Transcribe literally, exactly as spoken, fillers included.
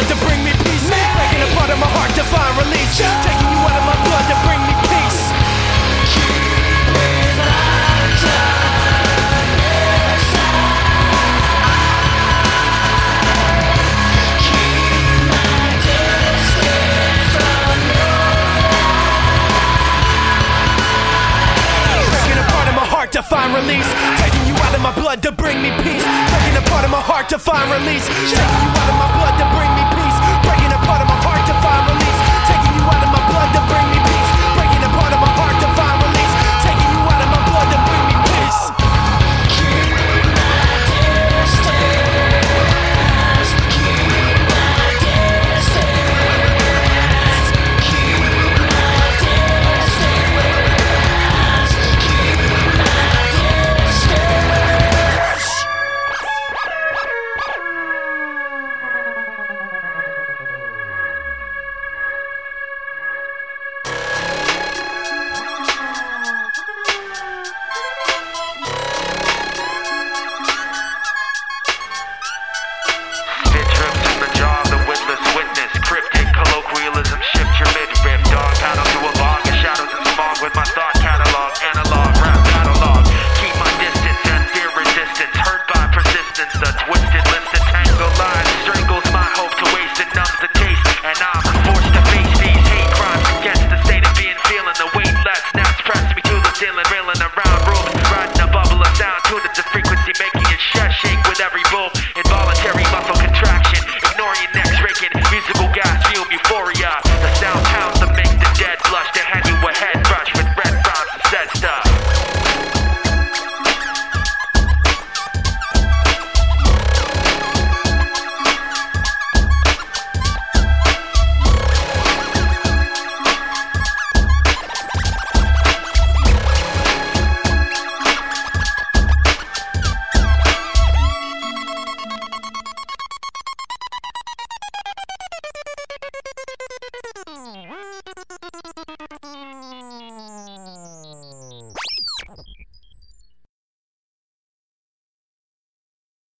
blood to bring me peace. Breaking apart of my heart to find release. Taking you out of my blood to bring me peace. To find release, taking you out of my blood to bring me peace. Breaking apart of my heart to find release, taking you out of my blood to